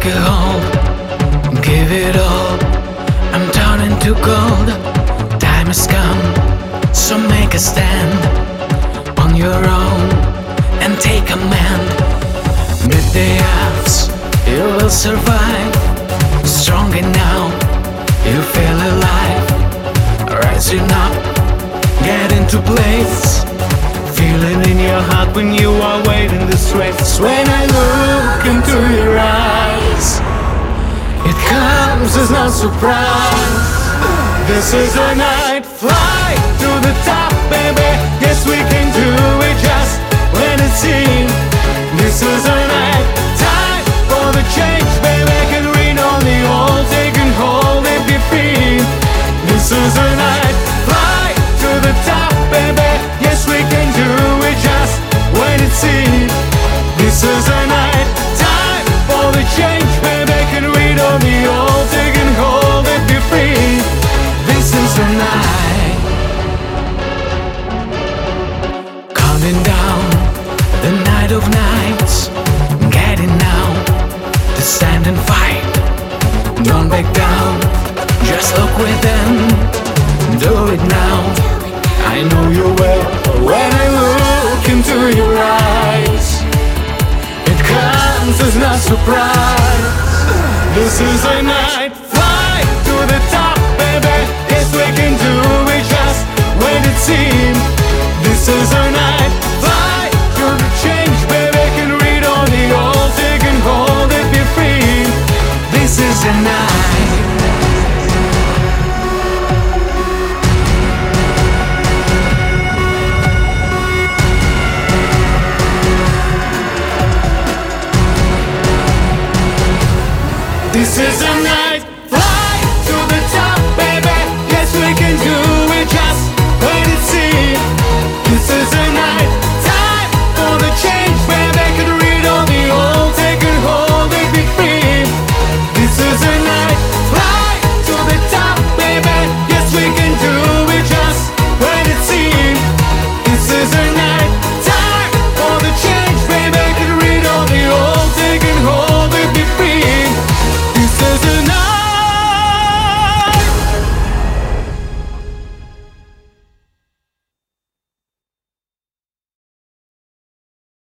Take a hold, give it all. I'm turning to gold. Time has come, so make a stand on your own and take command. Beat the odds, you will survive. Stronger now, you feel alive. Rising up, get into place. Feel it in your heart when you are waiting this race. When I look into your eyes, it comes as no surprise. This is a night, fly to the top, baby. Yes, we can do it just when it seems. This is a night, time for the change, baby. Can read on the old, taking hold and be free. This is a night, fly to the top, baby. Yes, we can do it just when it seems. This is a night, time for the change, baby. Can read on the old, taking hold and be free. This is a night. Counting down the night of nights, getting now to stand and fight. Don't back down, just look within. Do it now, I know you will. When I look into your eyes, it comes as no surprise. This is a night,